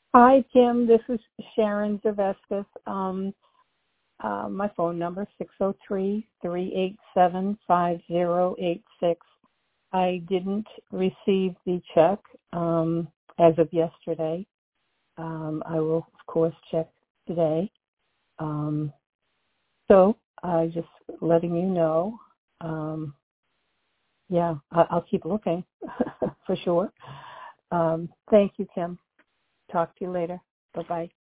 Hi, Kim. This is Sharon Zavescus. My phone number, 603-387-5086. I didn't receive the check as of yesterday. I will, of course, check today. So just letting you know. I'll keep looking for sure. Thank you, Kim. Talk to you later. Bye-bye.